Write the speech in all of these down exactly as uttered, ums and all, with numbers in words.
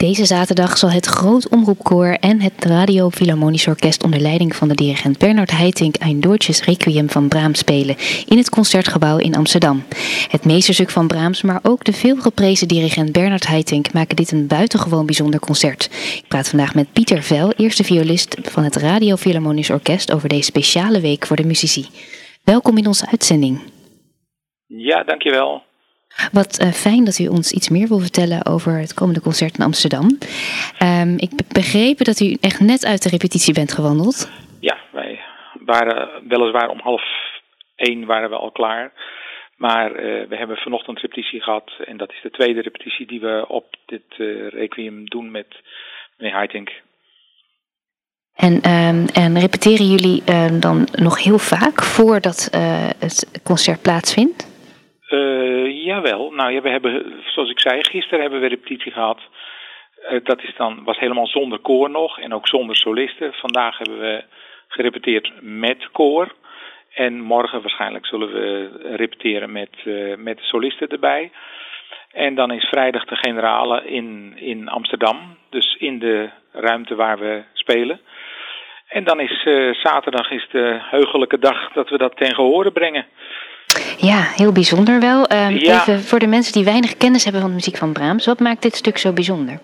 Deze zaterdag zal het Groot Omroepkoor en het Radio Philharmonisch Orkest onder leiding van de dirigent Bernard Haitink Ein Deutsches Requiem van Brahms spelen in het Concertgebouw in Amsterdam. Het meesterstuk van Brahms, maar ook de veelgeprezen dirigent Bernard Haitink maken dit een buitengewoon bijzonder concert. Ik praat vandaag met Pieter Vel, eerste violist van het Radio Philharmonisch Orkest, over deze speciale week voor de muzici. Welkom in onze uitzending. Ja, dankjewel. Wat uh, fijn dat u ons iets meer wil vertellen over het komende concert in Amsterdam. Um, ik heb begrepen dat u echt net uit de repetitie bent gewandeld. Ja, wij waren weliswaar om half één waren we al klaar. Maar uh, we hebben vanochtend repetitie gehad. En dat is de tweede repetitie die we op dit uh, requiem doen met meneer Haitink. En, um, en repeteren jullie uh, dan nog heel vaak voordat uh, het concert plaatsvindt? Uh, jawel. Nou ja, we hebben, zoals ik zei, gisteren hebben we repetitie gehad. Uh, dat is dan, was helemaal zonder koor nog en ook zonder solisten. Vandaag hebben we gerepeteerd met koor. En morgen waarschijnlijk zullen we repeteren met, uh, met solisten erbij. En dan is vrijdag de generale in, in Amsterdam. Dus in de ruimte waar we spelen. En dan is uh, zaterdag is de heugelijke dag dat we dat ten gehore brengen. Ja, heel bijzonder wel. Um, ja. Even voor de mensen die weinig kennis hebben van de muziek van Brahms. Wat maakt dit stuk zo bijzonder?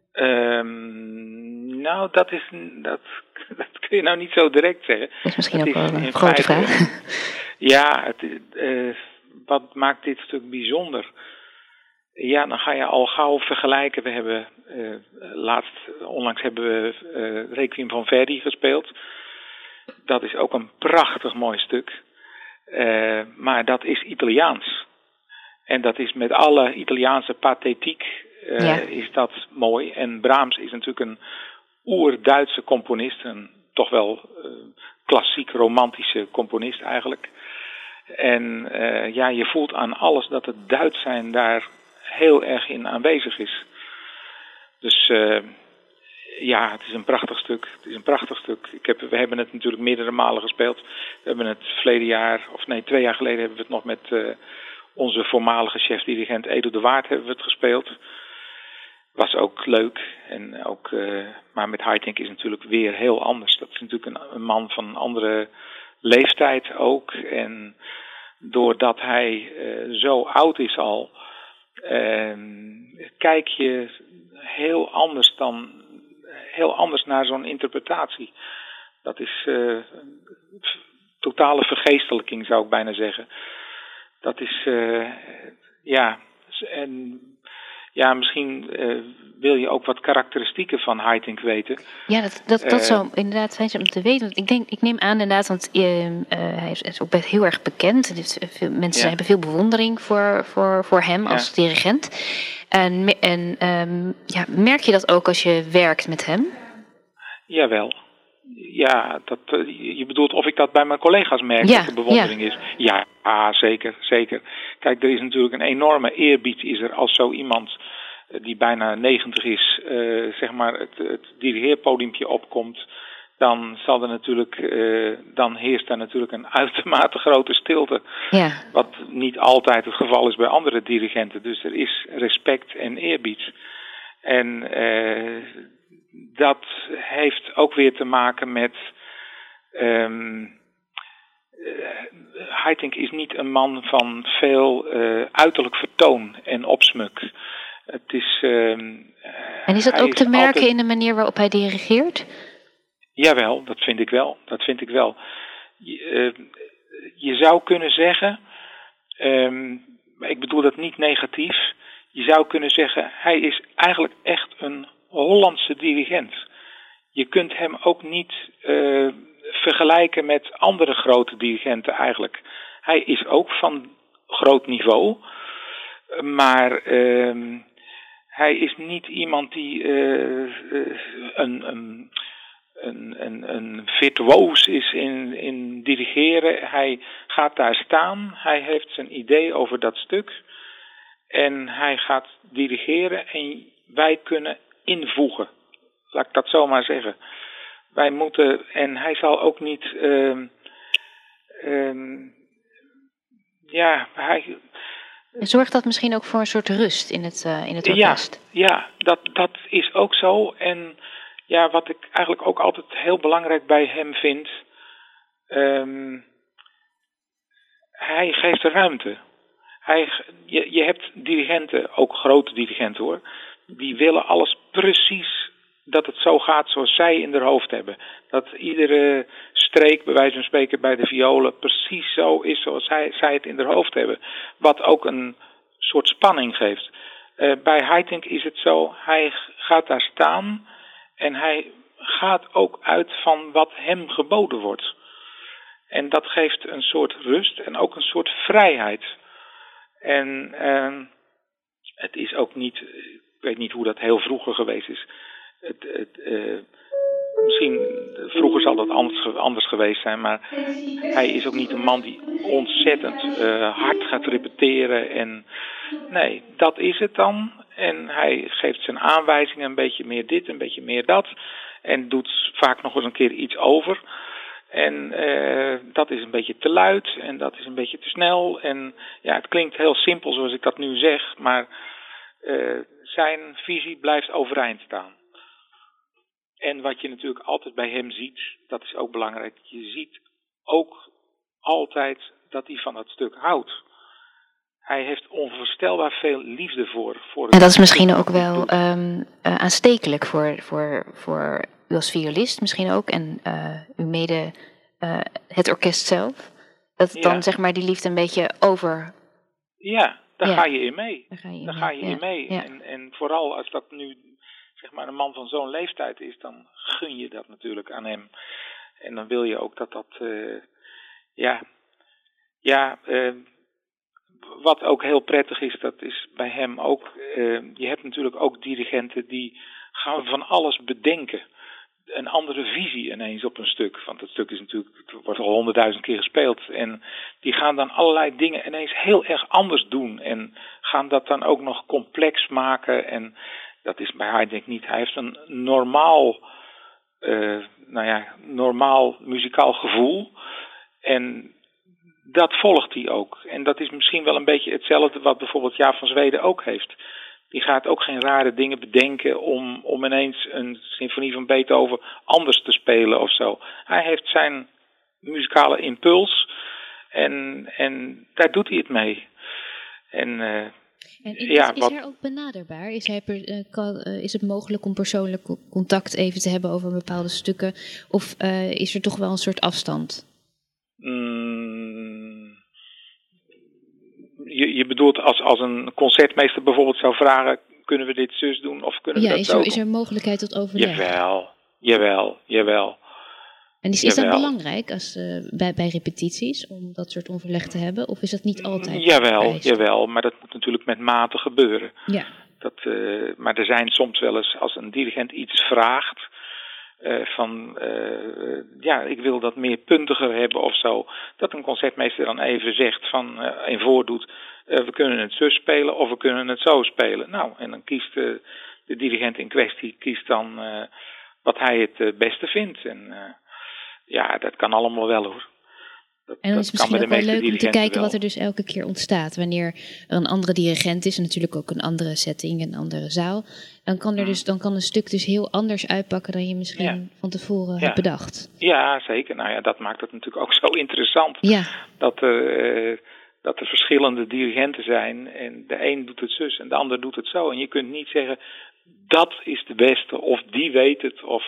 Um, nou, dat is dat, dat kun je nou niet zo direct zeggen. Dat is misschien het ook is wel een grote feite, vraag. Ja, het, uh, wat maakt dit stuk bijzonder? Ja, dan ga je al gauw vergelijken. We hebben uh, laatst, onlangs hebben we uh, Requiem van Verdi gespeeld. Dat is ook een prachtig mooi stuk. Uh, maar dat is Italiaans. En dat is met alle Italiaanse pathetiek uh, ja. is dat mooi. En Brahms is natuurlijk een oer-Duitse componist. Een toch wel uh, klassiek romantische componist eigenlijk. En uh, ja, je voelt aan alles dat het Duits zijn daar heel erg in aanwezig is. Dus uh, ja, het is een prachtig stuk. Het is een prachtig stuk. Ik heb, we hebben het natuurlijk meerdere malen gespeeld. We hebben het verleden jaar, of nee, twee jaar geleden hebben we het nog met uh, onze voormalige chefdirigent Edo de Waard hebben we het gespeeld. Was ook leuk. En ook, uh, maar met Haitink is het natuurlijk weer heel anders. Dat is natuurlijk een, een man van een andere leeftijd ook. En doordat hij uh, zo oud is al, uh, kijk je heel anders dan heel anders naar zo'n interpretatie. Dat is uh, totale vergeestelijking, zou ik bijna zeggen. Dat is, uh, ja, en ja, misschien uh, wil je ook wat karakteristieken van Haitink weten. Ja, dat, dat, dat uh, zou inderdaad zijn om te weten. Want ik denk, ik neem aan inderdaad, want uh, uh, hij is, is ook best heel erg bekend. Dus veel, mensen ja. hebben veel bewondering voor, voor, voor hem als ja. dirigent. En, en um, ja, merk je dat ook als je werkt met hem? Jawel. Ja, dat, uh, je bedoelt of ik dat bij mijn collega's merk, ja, dat er bewondering ja. is. Ja, ah, zeker, zeker. Kijk, er is natuurlijk een enorme eerbied is er als zo iemand uh, die bijna negentig is, uh, zeg maar het, het dirigeerpodiumpje opkomt. Dan zal er natuurlijk, uh, dan heerst daar natuurlijk een uitermate grote stilte. Ja. Wat niet altijd het geval is bij andere dirigenten. Dus er is respect en eerbied. En uh, dat heeft ook weer te maken met Um, uh, Haitink is niet een man van veel uh, uiterlijk vertoon en opsmuk. Het is, uh, en is dat ook is te merken altijd in de manier waarop hij dirigeert? Jawel, dat vind ik wel. Dat vind ik wel. Je, uh, je zou kunnen zeggen, um, ik bedoel dat niet negatief, je zou kunnen zeggen, hij is eigenlijk echt een Hollandse dirigent. Je kunt hem ook niet uh, vergelijken met andere grote dirigenten eigenlijk. Hij is ook van groot niveau, maar uh, hij is niet iemand die uh, uh, een, een, een, een, een virtuoos is in, in dirigeren. Hij gaat daar staan, hij heeft zijn idee over dat stuk en hij gaat dirigeren en wij kunnen invoegen. Laat ik dat zo maar zeggen. Wij moeten, en hij zal ook niet, uh, uh, ja, hij, En zorgt dat misschien ook voor een soort rust in het, uh, in het orkest? Ja, ja dat, dat is ook zo. En ja, wat ik eigenlijk ook altijd heel belangrijk bij hem vind, um, hij geeft de ruimte. Hij, je, je hebt dirigenten, ook grote dirigenten hoor, die willen alles precies dat het zo gaat zoals zij in hun hoofd hebben. Dat iedere streek, bij wijze van spreken bij de violen, precies zo is zoals zij, zij het in hun hoofd hebben. Wat ook een soort spanning geeft. Uh, bij Haitink is het zo, hij gaat daar staan en hij gaat ook uit van wat hem geboden wordt. En dat geeft een soort rust en ook een soort vrijheid. En uh, het is ook niet, ik weet niet hoe dat heel vroeger geweest is. Het, het, uh, misschien, vroeger zal dat anders, anders geweest zijn, maar hij is ook niet een man die ontzettend uh, hard gaat repeteren. En nee, dat is het dan. En hij geeft zijn aanwijzingen een beetje meer dit, een beetje meer dat. En doet vaak nog eens een keer iets over. En uh, dat is een beetje te luid en dat is een beetje te snel. En ja, het klinkt heel simpel zoals ik dat nu zeg, maar uh, zijn visie blijft overeind staan. En wat je natuurlijk altijd bij hem ziet, dat is ook belangrijk. Je ziet ook altijd dat hij van dat stuk houdt. Hij heeft onvoorstelbaar veel liefde voor. voor het en dat is misschien ook wel um, uh, aanstekelijk voor, voor, voor u als violist misschien ook. En uh, u mede uh, het orkest zelf. Dat ja. dan zeg maar die liefde een beetje over... Ja, daar ja. ga je in mee. Daar ga je in daar mee, ga je ja. in mee. Ja. En, en vooral als dat nu zeg maar een man van zo'n leeftijd is, dan gun je dat natuurlijk aan hem. En dan wil je ook dat dat... Uh, ja... Ja... Uh, Wat ook heel prettig is, dat is bij hem ook, uh, je hebt natuurlijk ook dirigenten die gaan van alles bedenken. Een andere visie ineens op een stuk. Want het stuk is natuurlijk, het wordt al honderdduizend keer gespeeld. En die gaan dan allerlei dingen ineens heel erg anders doen. En gaan dat dan ook nog complex maken. En dat is bij Haitink niet. Hij heeft een normaal, uh, nou ja, normaal muzikaal gevoel. En dat volgt hij ook. En dat is misschien wel een beetje hetzelfde wat bijvoorbeeld Jaap van Zweden ook heeft. Die gaat ook geen rare dingen bedenken om, om ineens een symfonie van Beethoven anders te spelen of zo. Hij heeft zijn muzikale impuls en, en daar doet hij het mee. En, uh, en is, ja, is wat, er ook benaderbaar? Is, hij per, uh, kan, uh, is het mogelijk om persoonlijk contact even te hebben over bepaalde stukken? Of uh, is er toch wel een soort afstand? Mm, je, je bedoelt als, als een concertmeester bijvoorbeeld zou vragen, kunnen we dit zus doen of kunnen ja, we dat is er, zo is er mogelijkheid tot overleg? Jawel, jawel, jawel. En is, is dat belangrijk als, uh, bij, bij repetities om dat soort overleg te hebben? Of is dat niet altijd? Jawel, vereist? jawel, maar dat moet natuurlijk met mate gebeuren. Ja. Dat, uh, maar er zijn soms wel eens, als een dirigent iets vraagt, Uh, van, uh, ja, ik wil dat meer puntiger hebben of zo. Dat een concertmeester dan even zegt van, uh, en voordoet, uh, we kunnen het zo spelen of we kunnen het zo spelen. Nou, en dan kiest uh, de dirigent in kwestie, kiest dan uh, wat hij het uh, beste vindt. En uh, ja, dat kan allemaal wel hoor. Dat, en dan is het misschien ook wel leuk om te kijken wel. wat er dus elke keer ontstaat. Wanneer er een andere dirigent is, en natuurlijk ook een andere setting, een andere zaal. Dan kan, er dus, dan kan een stuk dus heel anders uitpakken dan je misschien ja. van tevoren ja. hebt bedacht. Ja, zeker. Nou ja, dat maakt het natuurlijk ook zo interessant. Ja. Dat er, uh, dat er verschillende dirigenten zijn. En de een doet het zus en de ander doet het zo. En je kunt niet zeggen, dat is de beste of die weet het. Of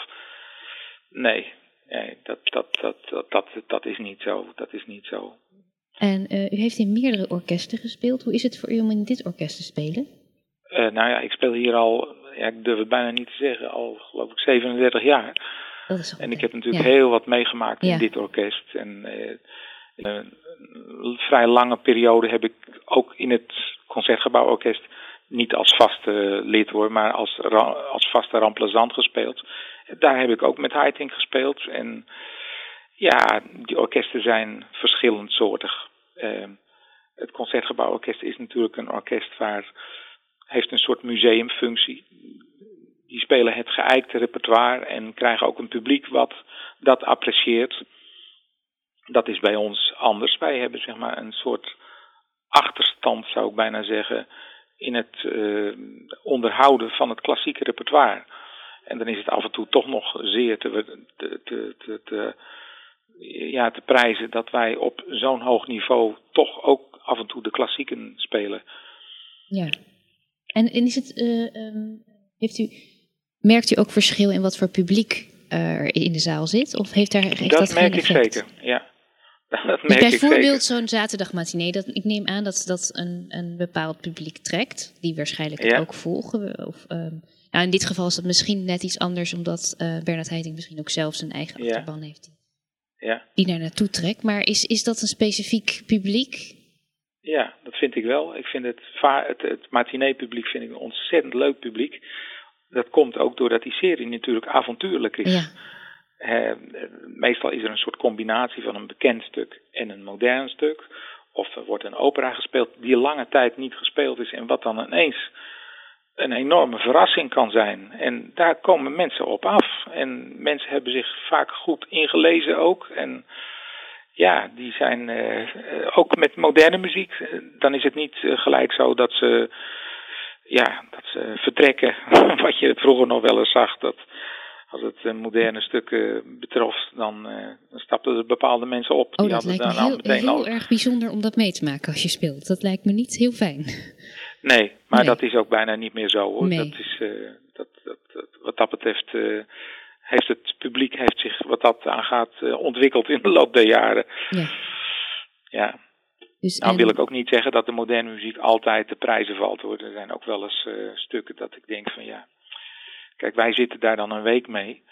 nee. Nee, dat, dat, dat, dat, dat, dat is niet zo. Dat is niet zo. En uh, u heeft in meerdere orkesten gespeeld. Hoe is het voor u om in dit orkest te spelen? Uh, nou ja, ik speel hier al, ja, ik durf het bijna niet te zeggen, al geloof ik zevenendertig jaar. Dat is en ik heb natuurlijk ja. heel wat meegemaakt ja. in dit orkest. En uh, een, een vrij lange periode heb ik ook in het Concertgebouworkest niet als vaste lid hoor, maar als, als vaste remplaçant gespeeld. Daar heb ik ook met Haitink gespeeld. En ja, die orkesten zijn verschillend soortig. Uh, het Concertgebouworkest is natuurlijk een orkest waar heeft een soort museumfunctie. Die spelen het geëikte repertoire en krijgen ook een publiek wat dat apprecieert. Dat is bij ons anders. Wij hebben zeg maar een soort achterste achterstand, zou ik bijna zeggen, in het uh, onderhouden van het klassieke repertoire. En dan is het af en toe toch nog zeer te, te, te, te, te, ja, te prijzen dat wij op zo'n hoog niveau toch ook af en toe de klassieken spelen. Ja. En, en is het, uh, um, heeft u, merkt u ook verschil in wat voor publiek er in de zaal zit? Of heeft daar, heeft dat, dat merk geen ik effect? zeker, ja. Dat dus merk bijvoorbeeld zo'n zaterdagmatinee, dat, ik neem aan dat dat een, een bepaald publiek trekt, die waarschijnlijk het ja. ook volgen. Of, um, nou, in dit geval is dat misschien net iets anders, omdat uh, Bernard Haitink misschien ook zelf zijn eigen ja. achterban heeft die, ja. die daar naartoe trekt. Maar is, is dat een specifiek publiek? Ja, dat vind ik wel. Ik vind het, het, het matinee-publiek vind ik een ontzettend leuk publiek. Dat komt ook doordat die serie natuurlijk avontuurlijk is. Ja. Uh, meestal is er een soort combinatie van een bekend stuk en een modern stuk. Of er wordt een opera gespeeld die lange tijd niet gespeeld is en wat dan ineens een enorme verrassing kan zijn. En daar komen mensen op af. En mensen hebben zich vaak goed ingelezen ook. En ja, die zijn uh, ook met moderne muziek. Dan is het niet uh, gelijk zo dat ze, ja, dat ze vertrekken. Wat je vroeger nog wel eens zag, dat als het uh, moderne stukken betrof, dan, uh, dan stapten er bepaalde mensen op. Oh, die dat lijkt me dan heel, meteen heel al... erg bijzonder om dat mee te maken als je speelt. Dat lijkt me niet heel fijn. Nee, maar nee. dat is ook bijna niet meer zo, hoor. Nee. Dat is, uh, dat, dat, dat, wat dat betreft uh, heeft het publiek heeft zich wat dat aangaat uh, ontwikkeld in de loop der jaren. Ja. Ja. Dus nou en... wil ik ook niet zeggen dat de moderne muziek altijd te prijzen valt, hoor. Er zijn ook wel eens uh, stukken dat ik denk van ja, kijk, wij zitten daar dan een week mee.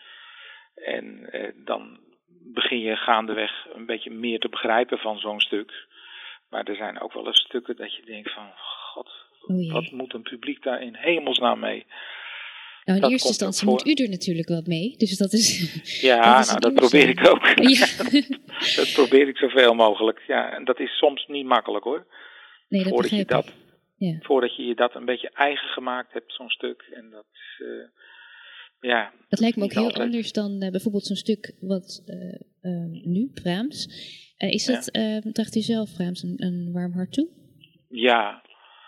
En uh, dan begin je gaandeweg een beetje meer te begrijpen van zo'n stuk. Maar er zijn ook wel eens stukken dat je denkt van, god, oh wat moet een publiek daar in hemelsnaam mee? Nou, in dat eerste instantie moet u er natuurlijk wat mee, dus dat is... Ja, dat is nou, dat probeer ik ook. Ja. Dat probeer ik zoveel mogelijk. Ja, en dat is soms niet makkelijk, hoor. Nee, dat voordat je dat, ik. Ja. Voordat je je dat een beetje eigen gemaakt hebt, zo'n stuk. En dat is, uh, ja... Dat lijkt me ook heel altijd. anders dan uh, bijvoorbeeld zo'n stuk wat uh, uh, nu, Brahms. Uh, is het, ja. uh, draagt u zelf Brahms een, een warm hart toe? Ja,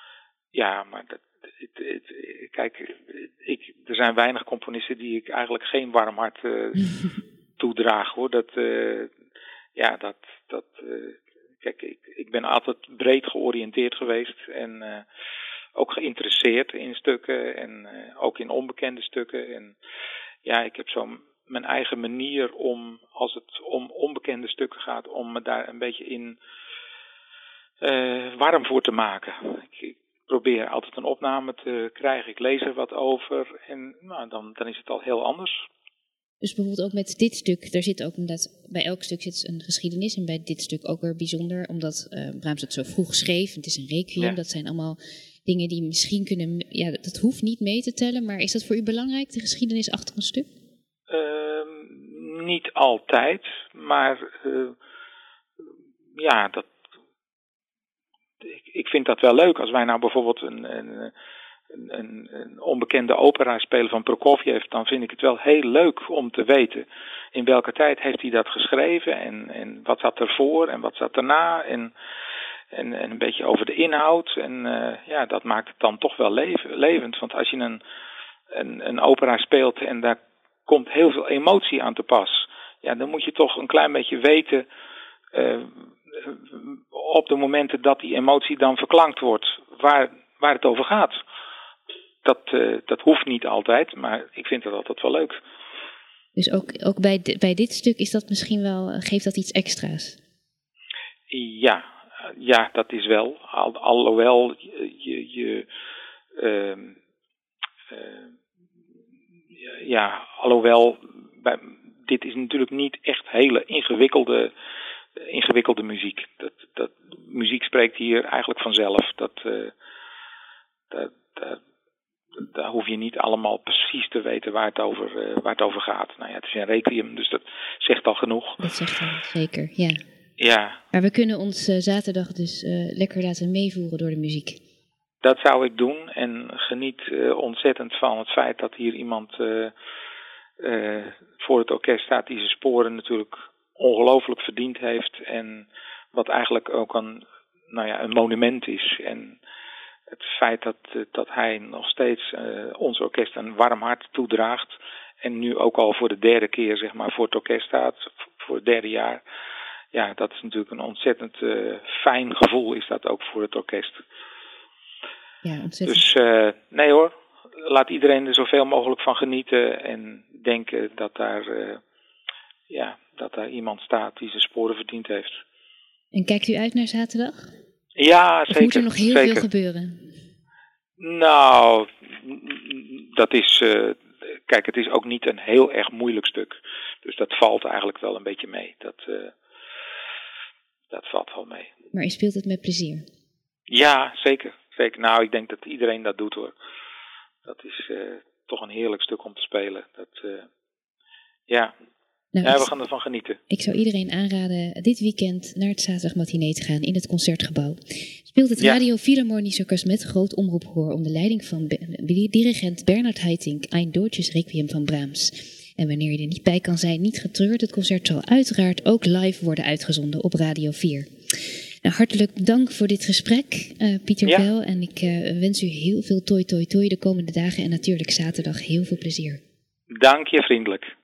ja, maar dat, het, het, kijk, ik, er zijn weinig componisten die ik eigenlijk geen warm hart uh, toedraag, hoor. Dat, uh, ja, dat, dat, uh, kijk, ik, ik ben altijd breed georiënteerd geweest en uh, ook geïnteresseerd in stukken en uh, ook in onbekende stukken. En ja, ik heb zo mijn eigen manier om, als het om onbekende stukken gaat, om me daar een beetje in uh, warm voor te maken. Ik, ik probeer altijd een opname te krijgen, ik lees er wat over en nou, dan, dan is het al heel anders. Dus bijvoorbeeld ook met dit stuk, daar zit ook omdat bij elk stuk zit een geschiedenis en bij dit stuk ook weer bijzonder, omdat uh, Brahms het zo vroeg schreef. Het is een requiem, ja. Dat zijn allemaal dingen die misschien kunnen, ja, dat hoeft niet mee te tellen, maar is dat voor u belangrijk, de geschiedenis achter een stuk? Uh, niet altijd, maar uh, ja, dat, ik, ik vind dat wel leuk. Als wij nou bijvoorbeeld een, een, een, een onbekende opera spelen van Prokofjev, dan vind ik het wel heel leuk om te weten in welke tijd heeft hij dat geschreven en, en wat zat ervoor en wat zat erna en, en, en een beetje over de inhoud. En uh, ja, dat maakt het dan toch wel leven, levend. Want als je een, een, een opera speelt en daar komt heel veel emotie aan te pas, ja, dan moet je toch een klein beetje weten uh, op de momenten dat die emotie dan verklankt wordt, waar, waar het over gaat. Dat, uh, dat hoeft niet altijd, maar ik vind het altijd wel leuk. Dus ook, ook bij, de, bij dit stuk is dat misschien wel, geeft dat iets extra's? Ja, ja, dat is wel. Al, alhoewel je, je uh, uh, ja, alhoewel bij, dit is natuurlijk niet echt hele ingewikkelde, ingewikkelde muziek. Dat, dat, muziek spreekt hier eigenlijk vanzelf. Dat, uh, dat, dat Daar hoef je niet allemaal precies te weten waar het over, uh, waar het over gaat. Nou ja, het is een requiem, dus dat zegt al genoeg. Dat zegt al, zeker, ja. Ja. Maar we kunnen ons uh, zaterdag dus uh, lekker laten meevoeren door de muziek. Dat zou ik doen en geniet uh, ontzettend van het feit dat hier iemand uh, uh, voor het orkest staat die zijn sporen natuurlijk ongelooflijk verdiend heeft. En wat eigenlijk ook een, nou ja, een monument is. En het feit dat, dat hij nog steeds uh, ons orkest een warm hart toedraagt. En nu ook al voor de derde keer, zeg maar, voor het orkest staat. Voor het derde jaar. Ja, dat is natuurlijk een ontzettend uh, fijn gevoel is dat ook voor het orkest. Ja, ontzettend. Dus uh, nee hoor, laat iedereen er zoveel mogelijk van genieten. En denken dat daar, uh, ja, dat daar iemand staat die zijn sporen verdiend heeft. En kijkt u uit naar zaterdag? Ja, of zeker. Moet er nog heel zeker. veel gebeuren? Nou, dat is... Uh, kijk, het is ook niet een heel erg moeilijk stuk. Dus dat valt eigenlijk wel een beetje mee. Dat, uh, dat valt wel mee. Maar u speelt het met plezier? Ja, zeker. zeker. Nou, ik denk dat iedereen dat doet hoor. Dat is uh, toch een heerlijk stuk om te spelen. Dat, uh, ja... Nou, ja, we gaan ervan genieten. Ik zou iedereen aanraden dit weekend naar het zaterdagmatinee te gaan in het Concertgebouw. Speelt het ja. Radio Philharmonisch Orkest met groot omroepkoor onder leiding van be- dirigent Bernard Haitink Ein Deutsches Requiem van Brahms. En wanneer je er niet bij kan zijn, niet getreurd, het concert zal uiteraard ook live worden uitgezonden op Radio vier. Nou, hartelijk dank voor dit gesprek, uh, Pieter ja. Vel. En ik uh, wens u heel veel toi toi toi de komende dagen en natuurlijk zaterdag heel veel plezier. Dank je vriendelijk.